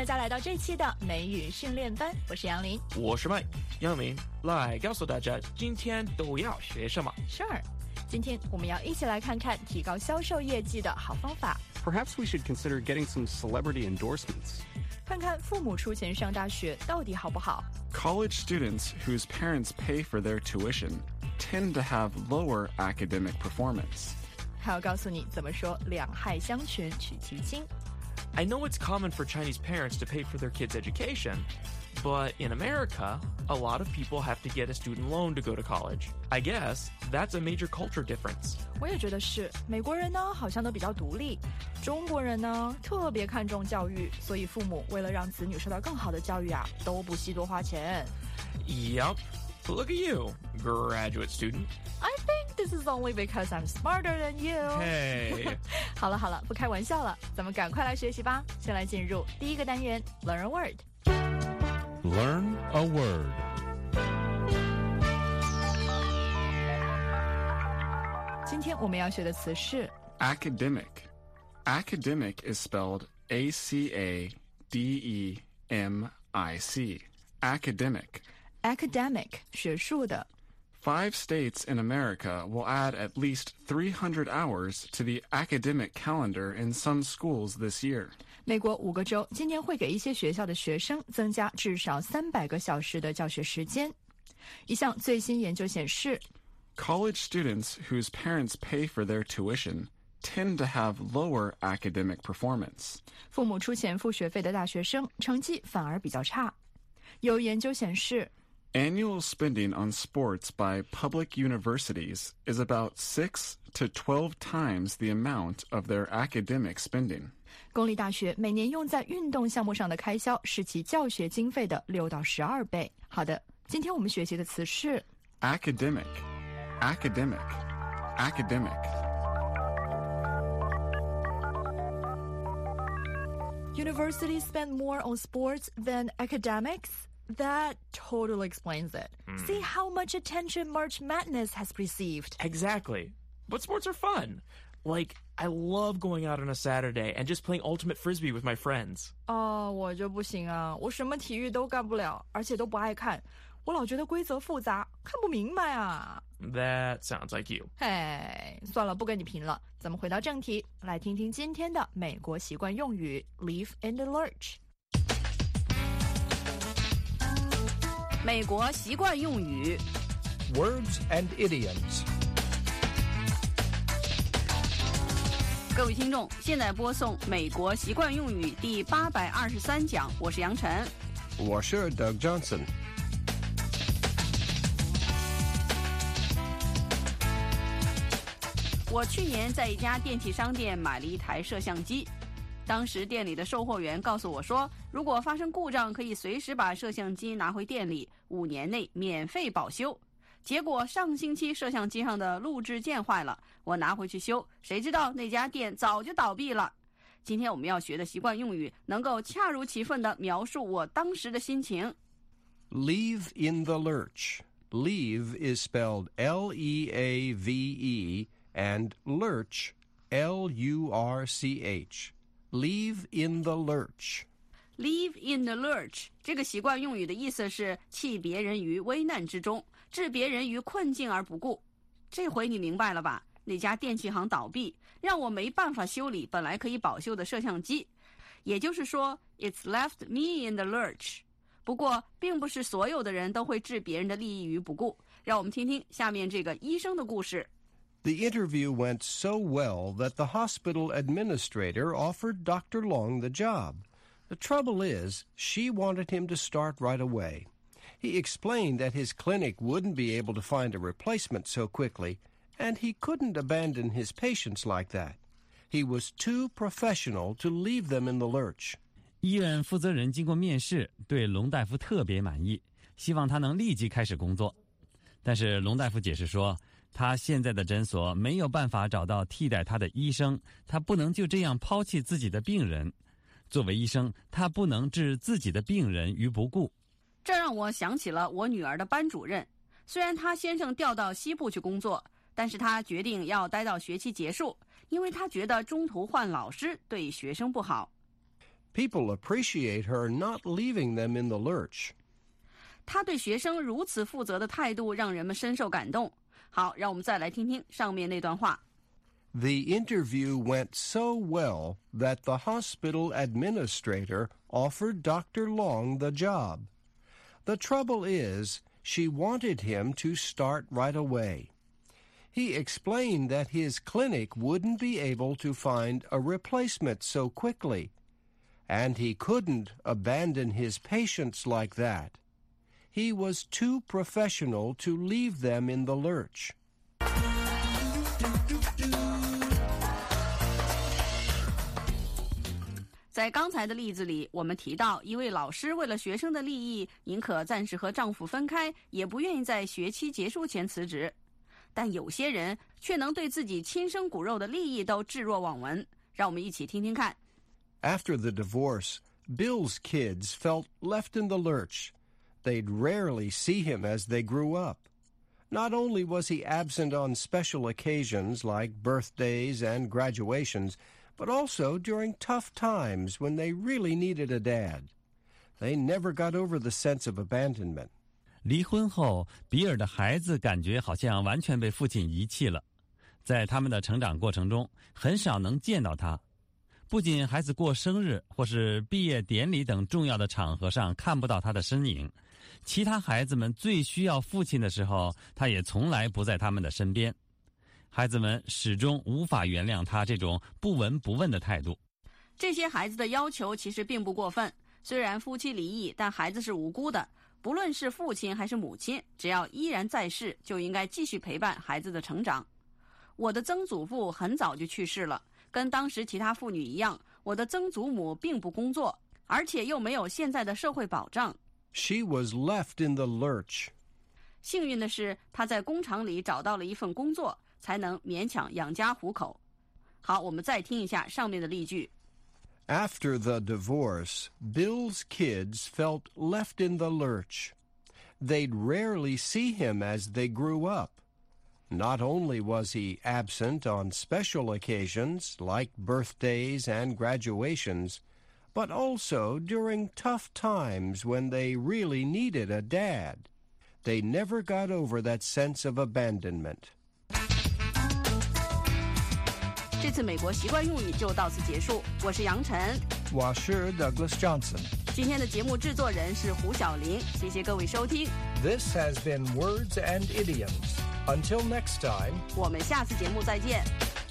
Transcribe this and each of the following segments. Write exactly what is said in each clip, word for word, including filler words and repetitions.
大家来到这期的美语训练班，我是杨林， 我是 Mike。杨林，来告诉大家今天都要学什么 Sure， 今天我们要一起来看看提高销售业绩的好方法。 Perhaps we should consider getting some celebrity endorsements. 看看父母出钱上大学到底好不好。 College students whose parents pay for their tuition tend to have lower academic performance. 还要告诉你怎么说两害相权取其轻。 I know it's common for Chinese parents to pay for their kids' education, but in America, a lot of people have to get a student loan to go to college. I guess that's a major culture difference. 我也觉得是，美国人呢好像都比较独立，中国人呢特别看重教育，所以父母为了让子女受到更好的教育啊，都不惜多花钱。 Yup. Look at you, graduate student. I think this is only because I'm smarter than you. Hey. 好了好了，不开玩笑了，咱们赶快来学习吧。先来进入第一个单元 Learn a word. Learn a word. 今天我们要学的词是 Academic. Academic is spelled A C A D E M I C. Academic. academic 学术的。 Five states in America will add at least three hundred hours to the academic calendar in some schools this year. 美国五个州今年会给一些学校的学生增加至少三百个小时的教学时间。一项最新研究显示， College students whose parents pay for their tuition tend to have lower academic performance. 父母出钱付学费的大学生成绩反而比较差。有研究显示， Annual spending on sports by public universities is about six to twelve times the amount of their academic spending. 公立大学每年用在运动项目上的开销是其教学经费的六到十二倍。好的，今天我们学习的词是 Academic. Academic. Academic. Universities spend more on sports than academics? That totally explains it. Mm. See how much attention March Madness has received. Exactly. But sports are fun. Like, I love going out on a Saturday and just playing ultimate frisbee with my friends. 哦，我就不行啊，我什么体育都干不了，而且都不爱看。我老觉得规则复杂，看不明白啊。 That sounds like you. 嘿，算了，不跟你贫了。咱们回到正题，来听听今天的美国习惯用语 Leave in the lurch。 美国习惯用语 Words and idioms. 各位听众，现在播送美国习惯用语第八百二十三讲，我是杨晨， 我是 Doug Johnson. 我去年在一家电器商店买了一台摄像机，当时店里的售货员告诉我说，如果发生故障可以随时把摄像机拿回店里，五年内免费保修。结果上星期摄像机上的录制键坏了，我拿回去修，谁知道那家店早就倒闭了。今天我们要学的习惯用语能够恰如其分地描述我当时的心情。 Leave in the lurch. Leave is spelled L E A V E and lurch L U R C H. Leave in the lurch. Leave in the lurch 这个习惯用语的意思是弃别人于危难之中，置别人于困境而不顾。这回你明白了吧？那家电器行倒闭，让我没办法修理本来可以保修的摄像机。也就是说 It's left me in the lurch. 不过并不是所有的人都会置别人的利益于不顾。让我们听听下面这个医生的故事。 The interview went so well that the hospital administrator offered Doctor Long the job. The trouble is, she wanted him to start right away. He explained that his clinic wouldn't be able to find a replacement so quickly, and he couldn't abandon his patients like that. He was too professional to leave them in the lurch. 医院负责人经过面试，对龙大夫特别满意，希望他能立即开始工作。但是龙大夫解释说，他现在的诊所没有办法找到替代他的医生，他不能就这样抛弃自己的病人。作为医生，他不能置自己的病人于不顾。 这让我想起了我女儿的班主任，虽然她先生调到西部去工作，但是她决定要待到学期结束，因为她觉得中途换老师对学生不好。 People appreciate her not leaving them in the lurch. 他对学生如此负责的态度让人们深受感动。好，让我们再来听听上面那段话。 The interview went so well that the hospital administrator offered Doctor Long the job. The trouble is, she wanted him to start right away. He explained that his clinic wouldn't be able to find a replacement so quickly, and he couldn't abandon his patients like that. He was too professional to leave them in the lurch. 在刚才的例子里，我们提到一位老师为了学生的利益，宁可暂时和丈夫分开，也不愿意在学期结束前辞职。但有些人却能对自己亲生骨肉的利益都置若罔闻。让我们一起听听看。 After the divorce, Bill's kids felt left in the lurch. They'd rarely see him as they grew up. Not only was he absent on special occasions like birthdays and graduations, but also during tough times when they really needed a dad. They never got over the sense of abandonment. 离婚后，比尔的孩子感觉好像完全被父亲遗弃了。在他们的成长过程中，很少能见到他。不仅孩子过生日或是毕业典礼等重要的场合上看不到他的身影，其他孩子们最需要父亲的时候，他也从来不在他们的身边。孩子们始终无法原谅他这种不闻不问的态度。 这些孩子的要求其实并不过分，虽然夫妻离异，但孩子是无辜的。不论是父亲还是母亲，只要依然在世，就应该继续陪伴孩子的成长。我的曾祖父很早就去世了，跟当时其他妇女一样，我的曾祖母并不工作，而且又没有现在的社会保障。 She was left in the lurch. 幸运的是，她在工厂里找到了一份工作，才能勉强养家糊口。好，我们再听一下上面的例句。 After the divorce, Bill's kids felt left in the lurch. They'd rarely see him as they grew up. Not only was he absent on special occasions like birthdays and graduations, but also during tough times when they really needed a dad. They never got over that sense of abandonment. 这次美国习惯用语就到此结束。我是杨晨， 我是 Douglas Johnson。 今天的节目制作人是胡小玲，谢谢各位收听。 This has been Words and Idioms. Until next time, 我们下次节目再见。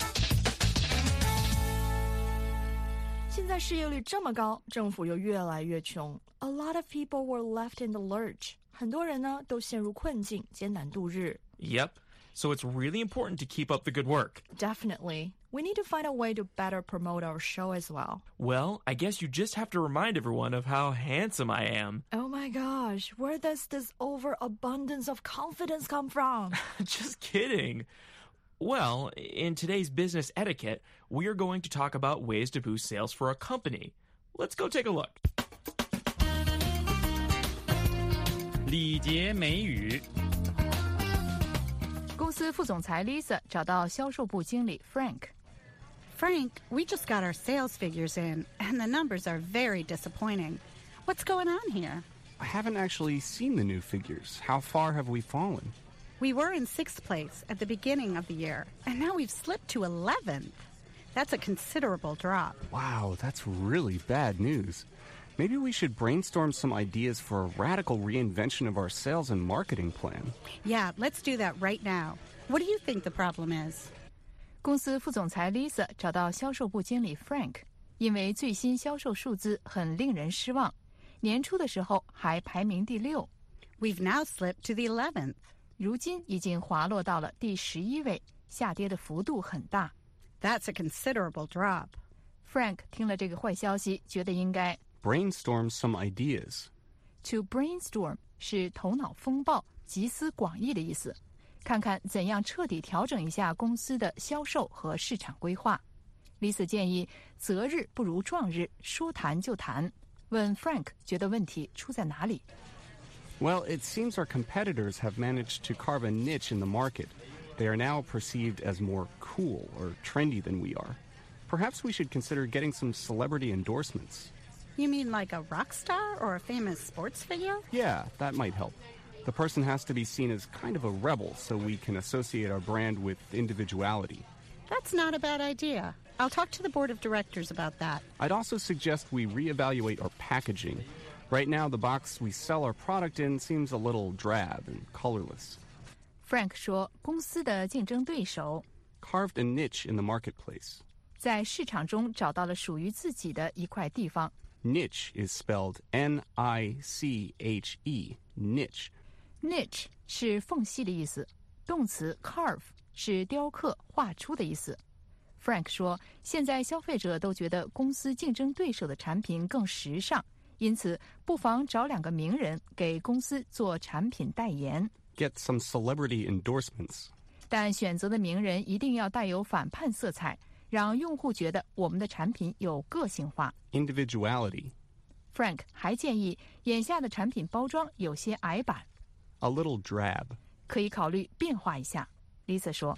现在失业率这么高，政府又越来越穷。A lot of people were left in the lurch. 很多人呢都陷入困境，艰难度日。 Yep. So it's really important to keep up the good work. Definitely. We need to find a way to better promote our show as well. Well, I guess you just have to remind everyone of how handsome I am. Oh my gosh, where does this overabundance of confidence come from? Just kidding. Well, in today's business etiquette, we are going to talk about ways to boost sales for a company. Let's go take a look. 礼节美语。 公司副总裁 Lisa 找到销售部经理 Frank。Frank, we just got our sales figures in, and the numbers are very disappointing. What's going on here? I haven't actually seen the new figures. How far have we fallen? We were in sixth place at the beginning of the year, and now we've slipped to eleventh. That's a considerable drop. Wow, that's really bad news. Maybe we should brainstorm some ideas for a radical reinvention of our sales and marketing plan. Yeah, let's do that right now. What do you think the problem is? 公司副总裁 Lisa 找到销售部经理 Frank， 因为最新销售数字很令人失望，年初的时候还排名第六。 We've now slipped to the eleventh. 如今已经滑落到了第十一位，下跌的幅度很大。 That's a considerable drop. Frank 听了这个坏消息，觉得应该 brainstorm some ideas. To brainstorm 是头脑风暴、集思广益的意思。看看怎样彻底调整一下公司的销售和市场规划。Lisa 建议择日不如撞日，说谈就谈。问 Frank 觉得问题出在哪里？ Well, it seems our competitors have managed to carve a niche in the market. They are now perceived as more cool or trendy than we are. Perhaps we should consider getting some celebrity endorsements. You mean like a rock star or a famous sports figure? Yeah, that might help. The person has to be seen as kind of a rebel so we can associate our brand with individuality. That's not a bad idea. I'll talk to the board of directors about that. I'd also suggest we reevaluate our packaging. Right now, the box we sell our product in seems a little drab and colorless. Frank 说，公司的竞争对手 Carved a niche in the marketplace. 在市场中找到了属于自己的一块地方。 Niche is spelled N I C H E, niche. Niche 是缝隙的意思，动词 carve 是雕刻、画出的意思。Frank 说，现在消费者都觉得公司竞争对手的产品更时尚，因此不妨找两个名人给公司做产品代言。 Get some celebrity endorsements. 但选择的名人一定要带有反叛色彩，让用户觉得我们的产品有个性化。 Individuality. Frank 还建议，眼下的产品包装有些矮板。 A little drab. 可以考虑变化一下。Lisa 说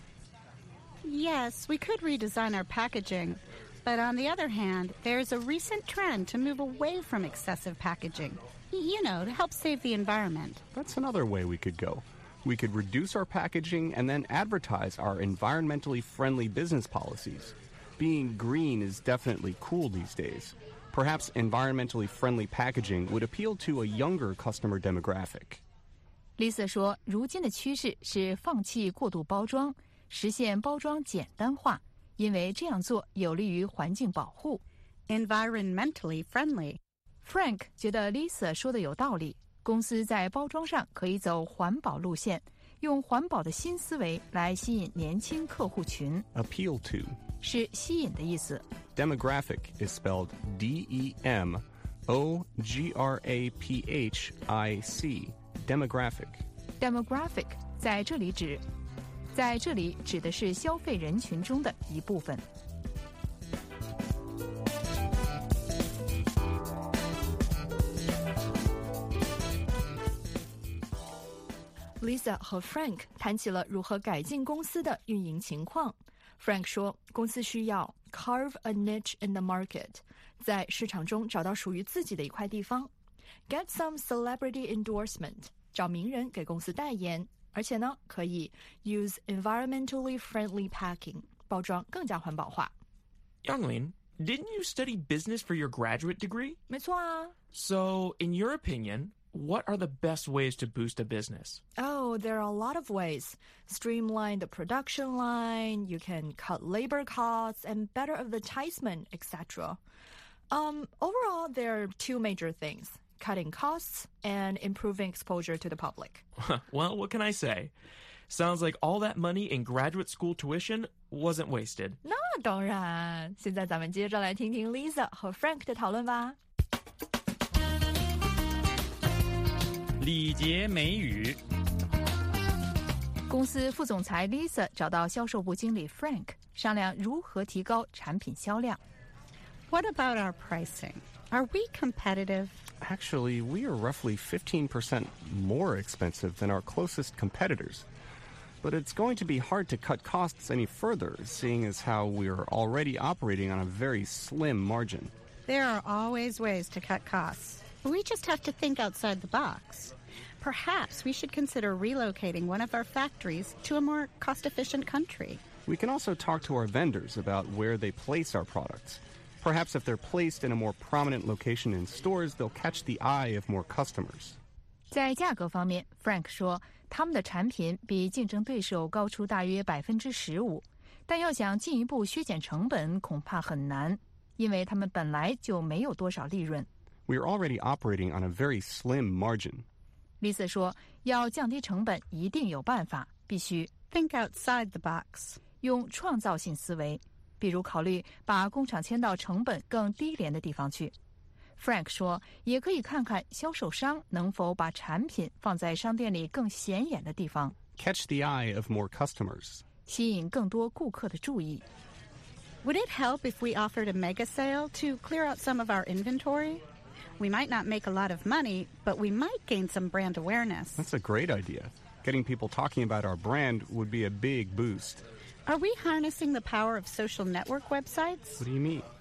Yes, we could redesign our packaging. But on the other hand, there's a recent trend to move away from excessive packaging. You know, to help save the environment. That's another way we could go. We could reduce our packaging and then advertise our environmentally friendly business policies. Being green is definitely cool these days. Perhaps environmentally friendly packaging would appeal to a younger customer demographic. Lisa 说，如今的趋势是放弃过度包装，实现包装简单化，因为这样做有利于环境保护。 Environmentally friendly. Frank 觉得 Lisa 说的有道理，公司在包装上可以走环保路线，用环保的新思维来吸引年轻客户群。 Appeal to 是吸引的意思。 Demographic is spelled D E M O G R A P H I C. Demographic. Demographic 在这里指，在这里指的是消费人群中的一部分。Lisa 和 Frank 谈起了如何改进公司的运营情况。Frank 说，公司需要 carve a niche in the market， 在市场中找到属于自己的一块地方。Get some celebrity endorsement， 找名人给公司代言，而且呢，可以 use environmentally friendly packing， 包装更加环保化。 Youngling, didn't you study business for your graduate degree? 没错啊。 So, in your opinion, what are the best ways to boost a business? Oh, there are a lot of ways. Streamline the production line, you can cut labor costs, and better advertisement, et cetera. Um, overall, there are two major things, cutting costs and improving exposure to the public. Well, what can I say? Sounds like all that money in graduate school tuition wasn't wasted. 那当然，现在咱们接着来听听 Lisa 和 Frank 的讨论吧。 礼节美语。 公司副总裁 Lisa 找到销售部经理 Frank 商量如何提高产品销量。 What about our pricing? Are we competitive? Actually, we are roughly fifteen percent more expensive than our closest competitors. But it's going to be hard to cut costs any further, seeing as how we are already operating on a very slim margin. There are always ways to cut costs. We just have to think outside the box. Perhaps we should consider relocating one of our factories to a more cost-efficient country. We can also talk to our vendors about where they place our products. Perhaps if they're placed in a more prominent location in stores, they'll catch the eye of more customers. 在价格方面 ，Frank 说，他们的产品比竞争对手高出大约百分之十五，但要想进一步削减成本，恐怕很难，因为他们本来就没有多少利润。 We are already operating on a very slim margin. Lisa 说，要降低成本，一定有办法，必须 think outside the box， 用创造性思维，比如考虑把工厂迁到成本更低廉的地方去。Frank 说，也可以看看销售商能否把产品放在商店里更显眼的地方 ，catch the eye of more customers， 吸引更多顾客的注意。 Would it help if we offered a mega sale to clear out some of our inventory? We might not make a lot of money, but we might gain some brand awareness. That's a great idea. Getting people talking about our brand would be a big boost. Are we harnessing the power of social network websites? What do you mean?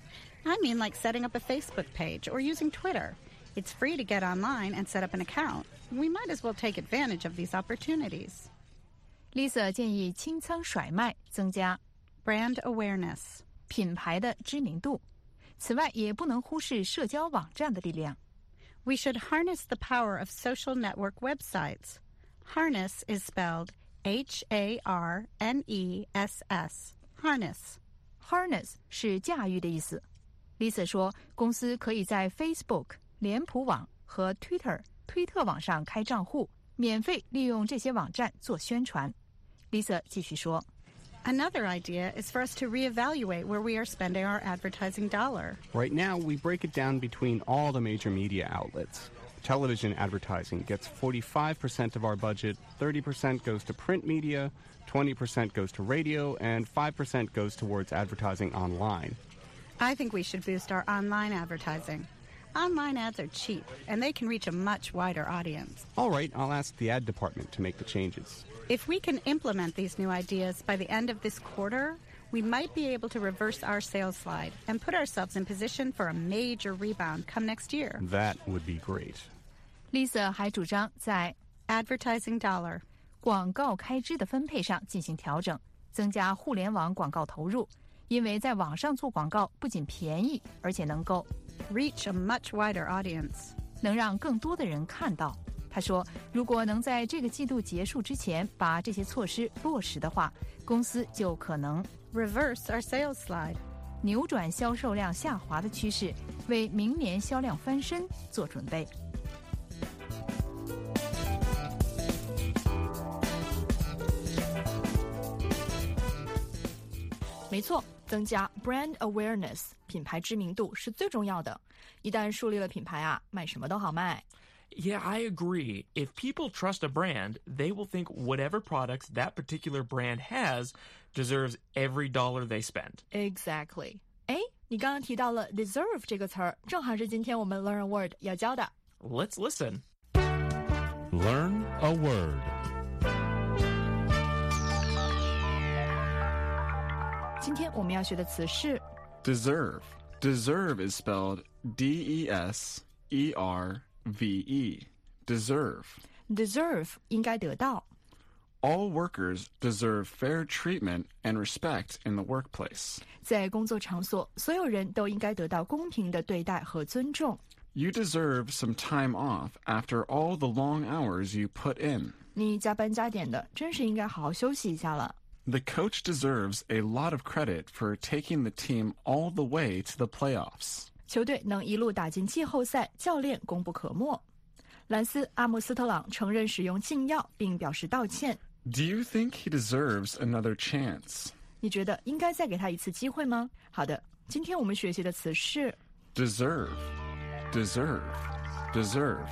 I mean like setting up a Facebook page or using Twitter. It's free to get online and set up an account. We might as well take advantage of these opportunities. Lisa 建议清仓甩卖，增加 brand awareness 品牌的知名度。此外，也不能忽视社交网站的力量。 We should harness the power of social network websites. Harness is spelled H A R N E S S. Harness. Harness 是驾驭的意思。Lisa 说，公司可以在 Facebook、脸谱网和 Twitter 推特网上开账户，免费利用这些网站做宣传。Lisa 继续说。 Another idea is for us to reevaluate where we are spending our advertising dollar. Right now, we break it down between all the major media outlets. Television advertising gets forty-five percent of our budget, thirty percent goes to print media, twenty percent goes to radio, and five percent goes towards advertising online. I think we should boost our online advertising. Online ads are cheap, and they can reach a much wider audience. All right, I'll ask the ad department to make the changes. If we can implement these new ideas by the end of this quarter, we might be able to reverse our sales slide and put ourselves in position for a major rebound come next year. That would be great. Lisa 还主张在 advertising dollar 广告开支的分配上进行调整，增加互联网广告投入，因为在网上做广告不仅便宜，而且能够 reach a much wider audience 能让更多的人看到。他说，如果能在这个季度结束之前把这些措施落实的话，公司就可能 reverse our sales slide 扭转销售量下滑的趋势，为明年销量翻身做准备。 没错，增加 brand awareness 品牌知名度是最重要的。一旦树立了品牌啊，卖什么都好卖。 Yeah, I agree. If people trust a brand, they will think whatever products that particular brand has deserves every dollar they spend. Exactly. 哎，你刚刚提到了 deserve 这个词儿，正好是今天我们 learn a word 要教的。 Let's listen. Learn a word. 今天我们要学的词是 deserve. Deserve is spelled D E S E R V E. Deserve. Deserve 应该得到。 All workers deserve fair treatment and respect in the workplace. 在工作场所，所有人都应该得到公平的对待和尊重。 You deserve some time off after all the long hours you put in. 你加班加点的，真是应该好好休息一下了。 The coach deserves a lot of credit for taking the team all the way to the playoffs. 球队能一路打进季后赛，教练功不可没。兰斯·阿姆斯特朗承认使用禁药，并表示道歉。 Do you think he deserves another chance? 你觉得应该再给他一次机会吗？好的，今天我们学习的词是 deserve, deserve, deserve.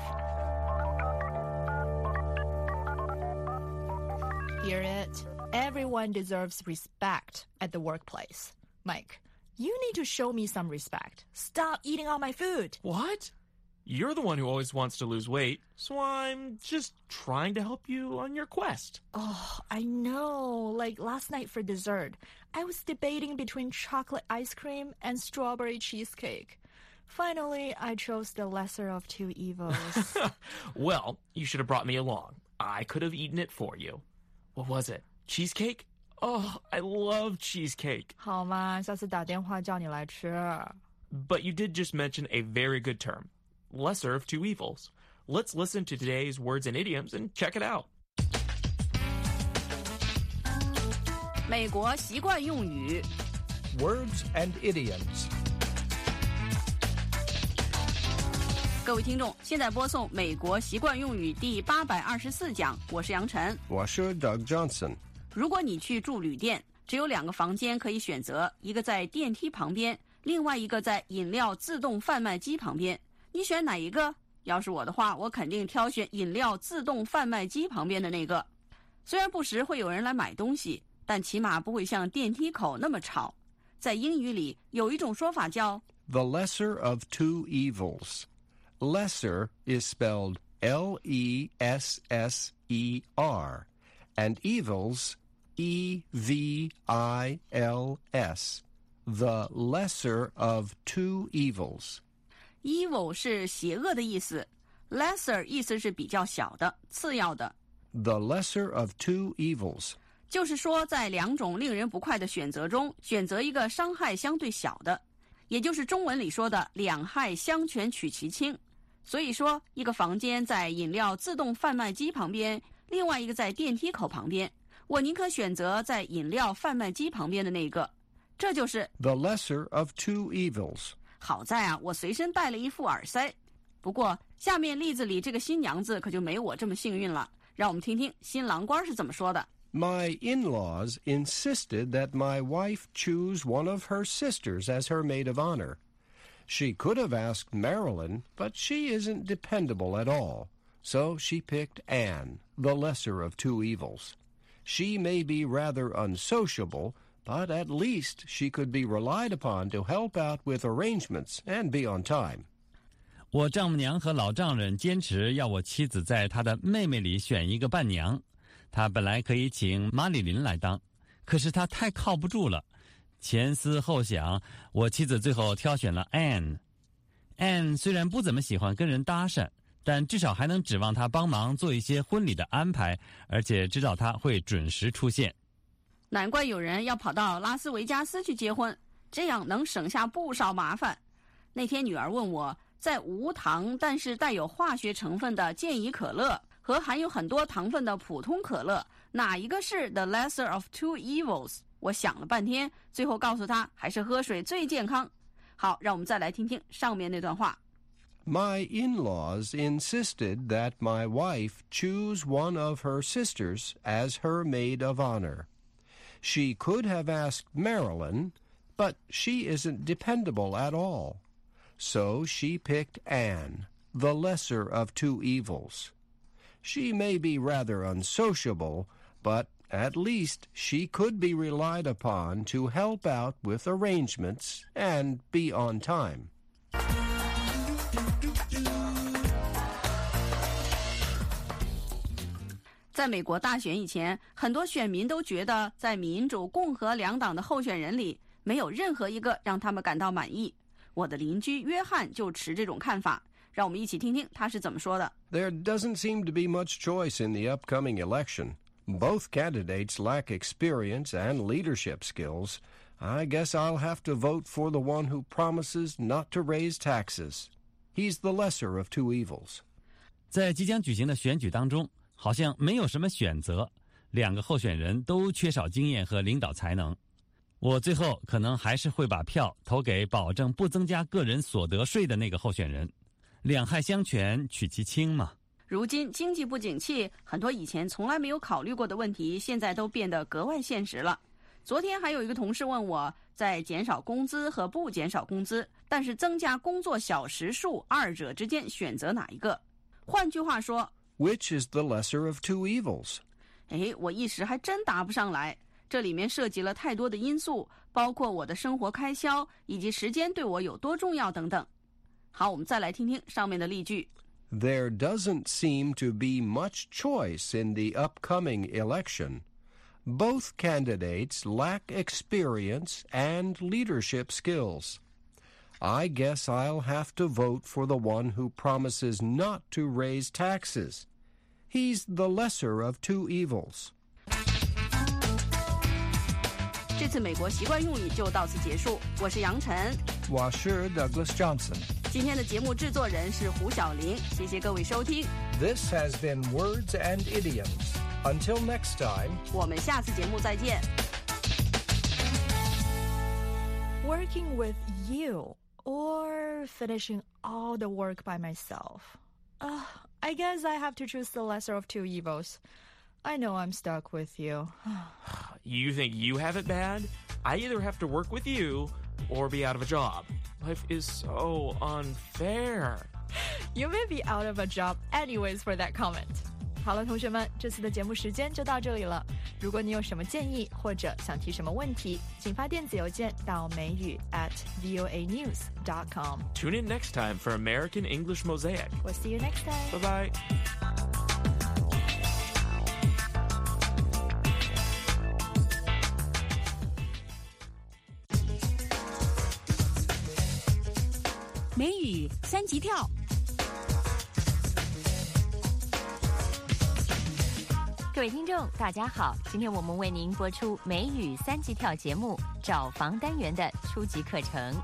Hear it. Everyone deserves respect at the workplace. Mike.You need to show me some respect. Stop eating all my food. What? You're the one who always wants to lose weight, so I'm just trying to help you on your quest. Oh, I know. Like last night for dessert, I was debating between chocolate ice cream and strawberry cheesecake. Finally, I chose the lesser of two evils. Well, you should have brought me along. I could have eaten it for you. What was it? Cheesecake?Oh, I love cheesecake. 好嘛，下次打电话叫你来吃。 But you did just mention a very good term. Lesser of two evils. Let's listen to today's words and idioms and check it out. 美国习惯用语 Words and idioms. 各位听众，现在播送美国习惯用语第八百二十四讲，我是杨晨。 我是 Doug Johnson。 如果你去住旅店，只有两个房间可以选择，一个在电梯旁边，另外一个在饮料自动贩卖机旁边，你选哪一个？要是我的话，我肯定挑选饮料自动贩卖机旁边的那个。虽然不时会有人来买东西，但起码不会像电梯口那么吵。在英语里有一种说法叫 The lesser of two evils. Lesser is spelled L E S S E R, and evils E V I L S the lesser of two evils. Evil 是邪恶的意思， lesser 意思是比较小的、次要的。 The lesser of two evils. 就是说，在两种令人不快的选择中，选择一个伤害相对小的，也就是中文里说的两害相权取其轻。所以说，一个房间在饮料自动贩卖机旁边，另外一个在电梯口旁边，我宁可选择在饮料贩卖机旁边的那个。这就是 the lesser of two evils. 好在啊，我随身带了一副耳塞。不过，下面例子里这个新娘子可就没我这么幸运了。让我们听听新郎官是怎么说的。 My in-laws insisted that my wife choose one of her sisters as her maid of honor. She could have asked Marilyn, but she isn't dependable at all. So she picked Anne, the lesser of two evils. She may be rather unsociable, but at least she could be relied upon to help out with arrangements and be on time. 我丈母娘和老丈人坚持要我妻子在她的妹妹里选一个伴娘。她本来可以请马里琳来当，可是她太靠不住了。前思后想，我妻子最后挑选了 Anne。Anne 虽然不怎么喜欢跟人搭讪，但至少还能指望她帮忙做一些婚礼的安排，而且知道她会准时出现。 难怪有人要跑到拉斯维加斯去结婚，这样能省下不少麻烦。那天女儿问我，在无糖但是带有化学成分的健怡可乐和含有很多糖分的普通可乐，哪一个是 the lesser of two evils？ 我想了半天，最后告诉她还是喝水最健康。好，让我们再来听听上面那段话。 My in-laws insisted that my wife choose one of her sisters as her maid of honor. She could have asked Marilyn, but she isn't dependable at all. So she picked Anne, the lesser of two evils. She may be rather unsociable, but at least she could be relied upon to help out with arrangements and be on time. 在美国大选以前，很多选民都觉得在民主、共和两党的候选人里，没有任何一个让他们感到满意。我的邻居约翰就持这种看法，让我们一起听听他是怎么说的。 There doesn't seem to be much choice in the upcoming election. Both candidates lack experience and leadership skills. I guess I'll have to vote for the one who promises not to raise taxes. He's the lesser of two evils. 在即将举行的选举当中，好像没有什么选择，两个候选人都缺少经验和领导才能。我最后可能还是会把票投给保证不增加个人所得税的那个候选人。两害相权取其轻嘛。 如今经济不景气，很多以前从来没有考虑过的问题，现在都变得格外现实了。昨天还有一个同事问我，在减少工资和不减少工资，但是增加工作小时数二者之间选择哪一个？换句话说 Which is the lesser of two evils? 哎，我一时还真答不上来。这里面涉及了太多的因素，包括我的生活开销以及时间对我有多重要等等。好，我们再来听听上面的例句。 There doesn't seem to be much choice in the upcoming election. Both candidates lack experience and leadership skills. I guess I'll have to vote for the one who promises not to raise taxes. He's the lesser of two evils. 这次美国习惯用语就到此结束。我是杨晨， 我是 Douglas Johnson。 今天的节目制作人是胡小玲，谢谢各位收听。 This has been Words and Idioms. Until next time, 我们下次节目再见。 Working with you or finishing all the work by myself. Uh, I guess I have to choose the lesser of two evils. I know I'm stuck with you. You think you have it bad? I either have to work with you or be out of a job. Life is so unfair. You may be out of a job anyways for that comment. 好了，同学们，这次的节目时间就到这里了。如果你有什么建议或者想提什么问题，请发电子邮件到美语 at voa news dot com. Tune in next time for American English Mosaic. We'll see you next time. Bye-bye. 美语三级跳。 各位听众，大家好！今天我们为您播出美语三级跳节目《找房单元》的初级课程。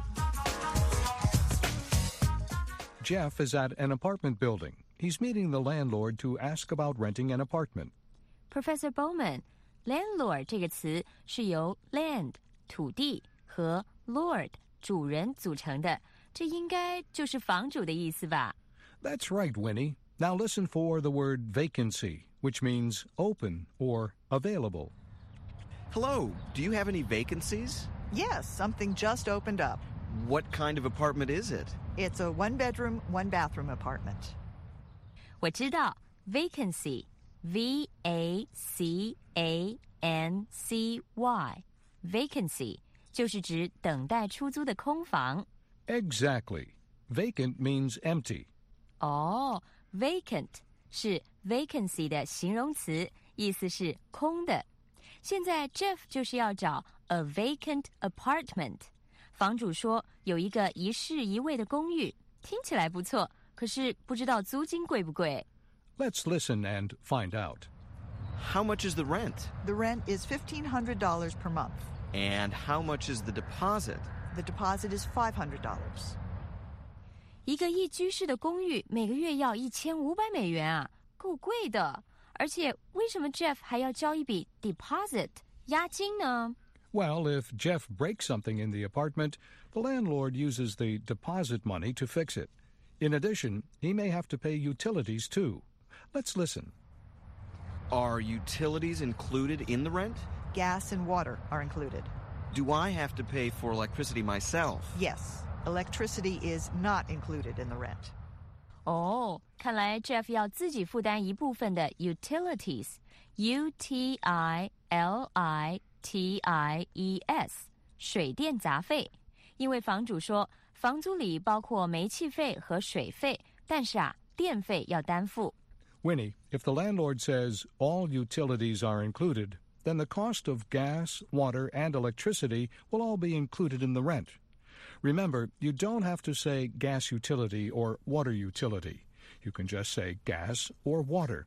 Jeff is at an apartment building. He's meeting the landlord to ask about renting an apartment. Professor Bowman，landlord 这个词是由 land 土地和 lord 主人组成的，这应该就是房主的意思吧？ That's right, Winnie. Now listen for the word vacancy, which means open or available. Hello, do you have any vacancies? Yes, something just opened up. What kind of apartment is it? It's a one-bedroom, one-bathroom apartment. 我知道 vacancy V A C A N C Y vacancy 就是指等待出租的空房。 Exactly. Vacant means empty. 哦、oh, vacant 是 vacancy 的形容词，意思是空的。现在 Jeff 就是要找 a vacant apartment。房主说有一个一室一卫的公寓，听起来不错，可是不知道租金贵不贵。 Let's listen and find out. How much is the rent? The rent is fifteen hundred dollars per month. And how much is the deposit? The deposit is five hundred dollars. 一个一居室的公寓每个月要一千五百美元啊，够贵的。而且为什么 Jeff 还要交一笔 deposit 押金呢？ Well, if Jeff breaks something in the apartment, the landlord uses the deposit money to fix it. In addition, he may have to pay utilities too. Let's listen. Are utilities included in the rent? Gas and water are included. Do I have to pay for electricity myself? Yes. Electricity is not included in the rent. 哦，看来 Jeff 要自己负担一部分的 utilities, U T I L I T I E S 水电杂费，因为房主说房租里包括煤气费和水费，但是啊，电费要担负。 Winnie, if the landlord says all utilities are included, then the cost of gas, water, and electricity will all be included in the rent. Remember, you don't have to say gas utility or water utility. You can just say gas or water.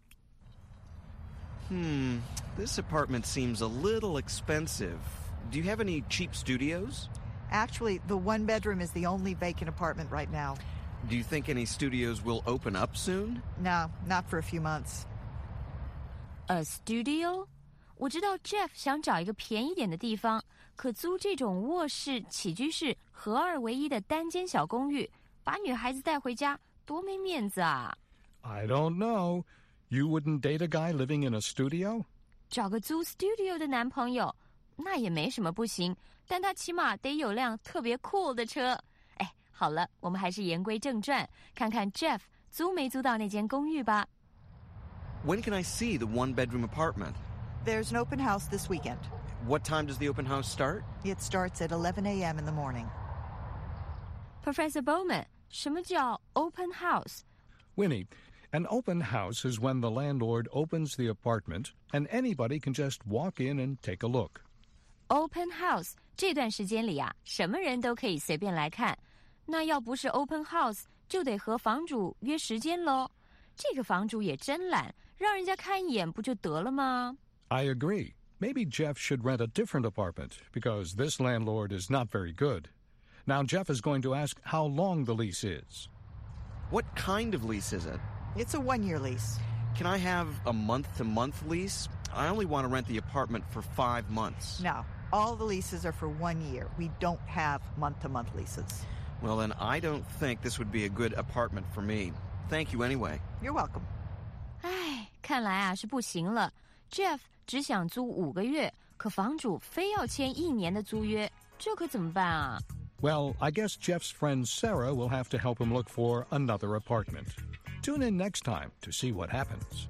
Hmm, this apartment seems a little expensive. Do you have any cheap studios? Actually, the one bedroom is the only vacant apartment right now. Do you think any studios will open up soon? No, not for a few months. A studio? 我知道 Jeff 想找一个便宜点的地方，可租这种卧室、起居室合二为一的单间小公寓，把女孩子带回家，多没面子啊！ I don't know. You wouldn't date a guy living in a studio? 找个租 studio 的男朋友，那也没什么不行，但他起码得有辆特别酷的车。哎，好了，我们还是言归正传，看看 Jeff 租没租到那间公寓吧。 When can I see the one-bedroom apartment? There's an open house this weekend. What time does the open house start? It starts at eleven a.m. in the morning. Professor Bowman, 什么叫 open house? Winnie, an open house is when the landlord opens the apartment and anybody can just walk in and take a look. Open house 这段时间里啊，什么人都可以随便来看。那要不是 open house， 就得和房主约时间咯。这个房主也真懒，让人家看一眼不就得了吗？ I agree. Maybe Jeff should rent a different apartment because this landlord is not very good. Now Jeff is going to ask how long the lease is. What kind of lease is it? It's a one-year lease. Can I have a month-to-month lease? I only want to rent the apartment for five months. No, all the leases are for one year. We don't have month-to-month leases. Well, then I don't think this would be a good apartment for me. Thank you anyway. You're welcome. 唉，看来啊是不行了。Jeff 只想租五个月，可房主非要签一年的租约，这可怎么办啊？ Well, I guess Jeff's friend Sarah will have to help him look for another apartment. Tune in next time to see what happens.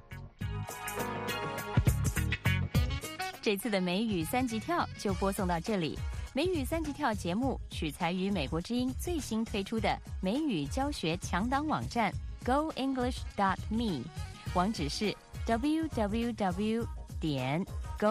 这次的美语三级跳就播送到这里。美语三级跳节目取材于美国之音最新推出的美语教学强档网站 go english dot me， 网址是 w w w 点